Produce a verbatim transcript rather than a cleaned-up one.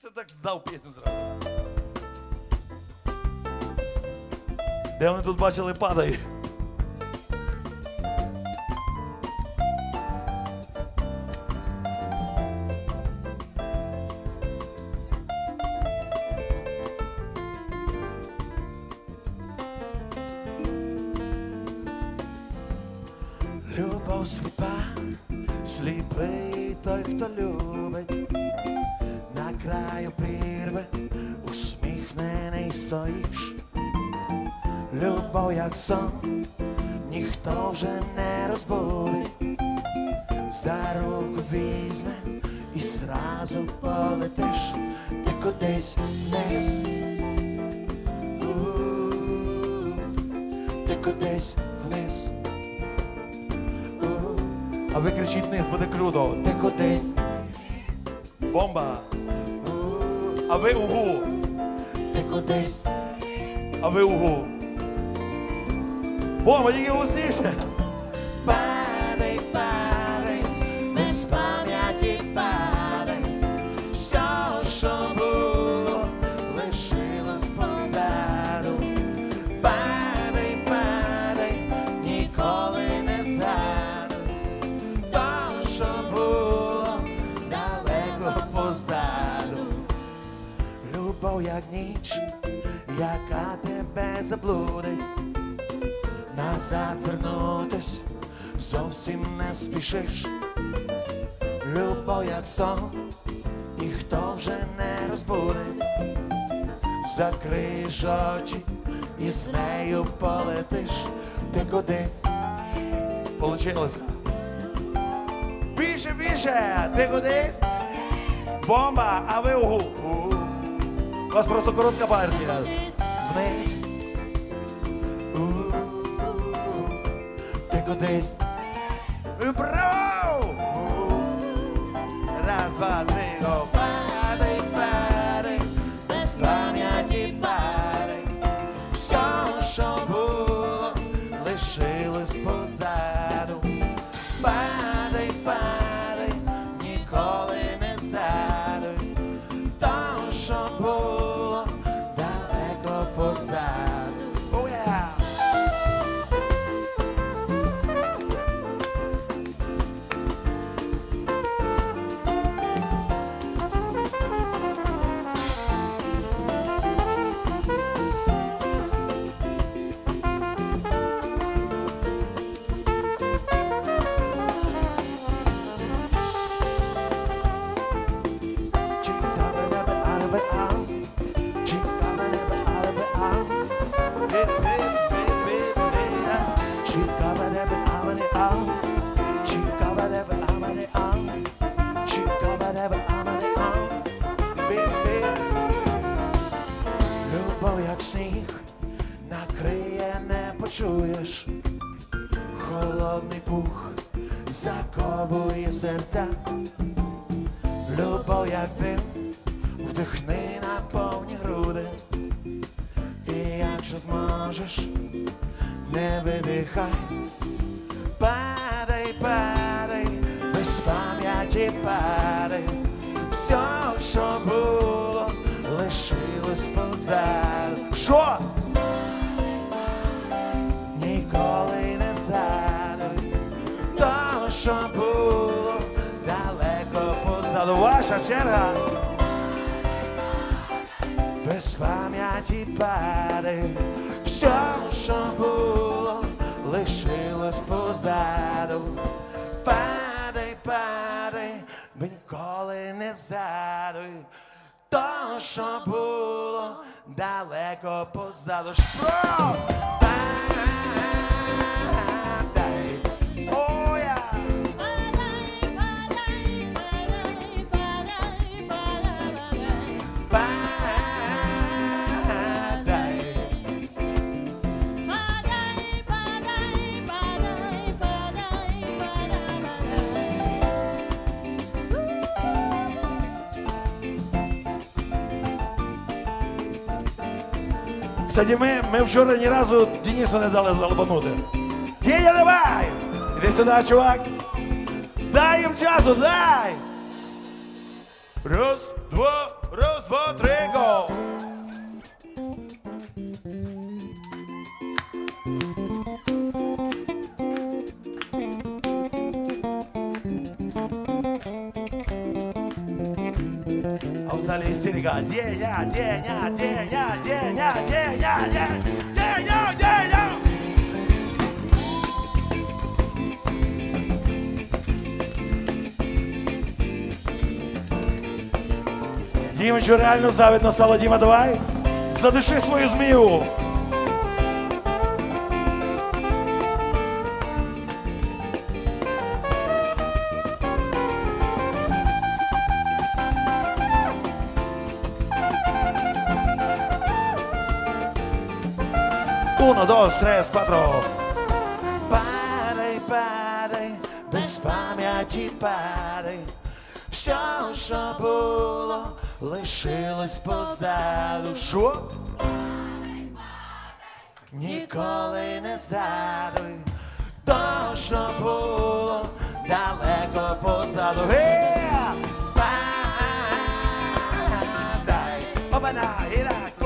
ти так здав пісню зразу? Де вони тут бачили падає? Любов сліпа, сліпий той, хто любить, на краю прірви усміхнений стоїш. Любов, як сон, ніхто вже не розбудить, за руку візьме і зразу полетиш ти кудись вниз. У-у-у, ти кудись вниз. А ви кричіть вниз, буде круто. Ти кудись. Бомба. А ви угу. Ти кудись. А ви угу. Бомба, тільки голосніше. Падай, падай, без пам'яті падай. Все, що було, лишилось позаду. Падай, падай, ніколи не згадуй. То, що було, далеко позаду. Любов, як ніч, яка тебе заблудить. Назад вернутись зовсім не спішиш. Любов, як сон, ніхто вже не розбудить. Закриєш очі і з нею полетиш ти кудись. Получилося. Більше, більше, ти кудись. Бомба, а ви угу. У вас просто коротка партія. Вниз. Ти кудись. Браво! Раз, два, три, го. Падай, падай, без пам'яті падай. Все, що було, лишилось позаду. Падай, падай, ніколи не згадуй. То, що було, далеко позаду. Любов, як сніг, накриє, не почуєш. Холодний пух заковує серця. Любов, як дим, вдихни на повні груди. І якщо зможеш, не видихай. Падай, падай, без пам'яті падай. Все, що було, лишилось позаду. Що? Ніколи не згадуй. То, що було, далеко позаду. Ваша черга. Без пам'яті падай. Все, що було, лишилось позаду. Падай, падай, ніколи не згадуй. То, що було, далеко позаду. Шпро! Падай, о, я! Падай, падай, падай, падай, падай, падай. Кстати, ми, ми вчора ні разу Денису не дали залбанути. Деня, давай! Іди сюди, чувак. Дай їм часу, дай! Раз, два, раз, два, три, го! А в залі істерика. Деня, деня, деня, деня, деня, деня, деня, деня. Дімичу, реально завідно стало. Діма, давай. Задиши свою змію. Uno, dos, tres, cuatro. Падай, падай, без пам'яті падай. Все, що було, лишилось позаду. Що? Ніколи не згадуй то, що було далеко позаду. Гей! Падай, обана, гірак.